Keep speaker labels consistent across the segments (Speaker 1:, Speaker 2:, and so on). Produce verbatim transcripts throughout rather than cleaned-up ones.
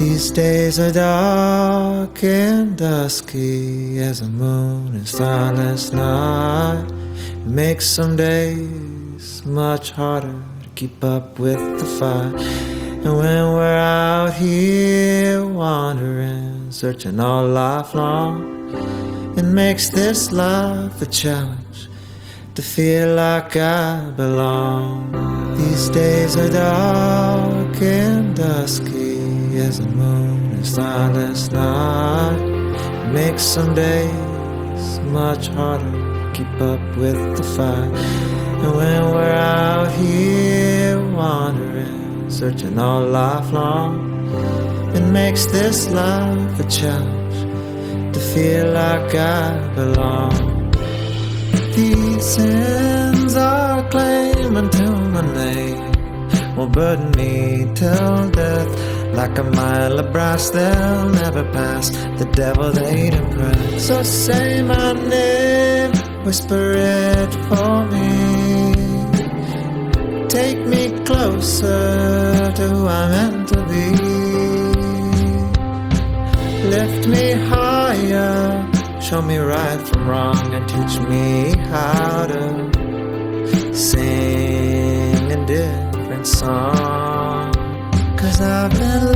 Speaker 1: These days are dark and dusky as the moon and starless night. It makes some days much harder to keep up with the fight. And when we're out here wandering, searching all life long, it makes this life a challenge to feel like I belong. These days are dark and dusky as the moon and starless night. It makes some days much harder to keep up with the fight. And when we're out here wandering, searching all life long, it makes this life a challenge to feel like I belong. These sins are claiming to my name will burden me till death. Like a mile of brass they'll never pass, the devil they'd impress. So say my name, whisper it for me. Take me closer to who I'm meant to be. Lift me higher, show me right from wrong, and teach me how to sing a different song. Cause I've been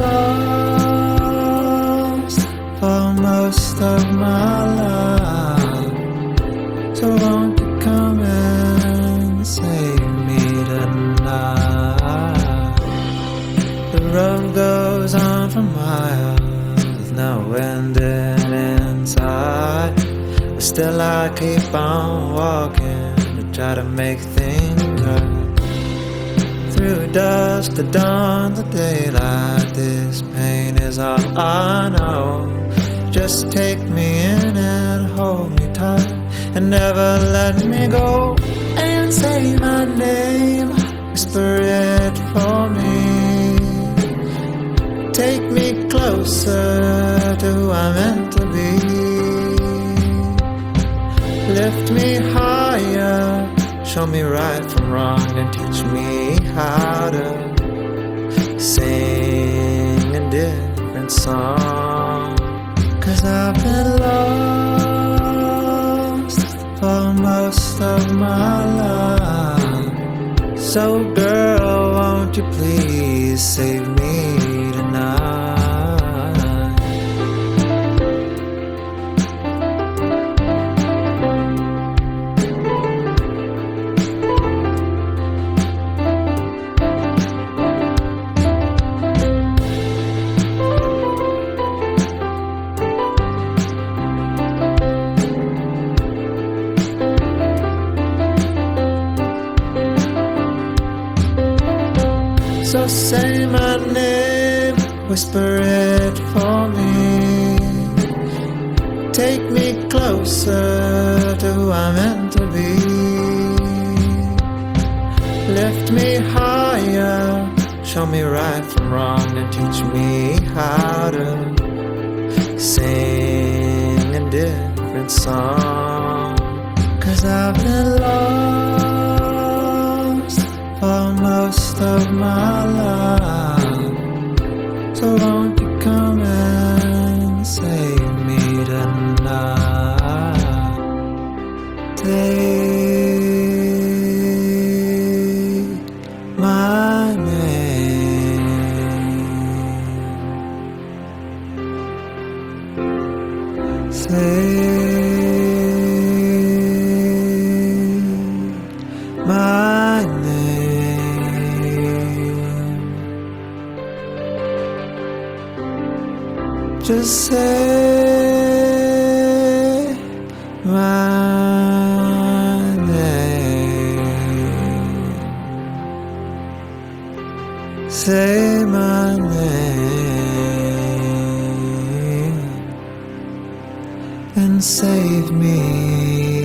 Speaker 1: lost for most of my life. So won't you come and save me tonight? The road goes on for miles with no ending inside, but still I keep on walking to try to make things right. Through dusk to dawn to daylight, this pain is all I know. Just take me in and hold me tight and never let me go. And say my name, whisper it for me. Take me closer to who I'm meant to be. Lift me higher, show me right from wrong, and teach me how to sing a different song. Cause I've been lost for most of my life. So girl, won't you please save me tonight? So say my name, whisper it for me. Take me closer to who I'm meant to be. Lift me higher, show me right from wrong, and teach me how to sing a different song. Cause I've been lost for most of my life. So won't you come and save me tonight? Take my name. Say my name. Just say my name. Say my name and save me.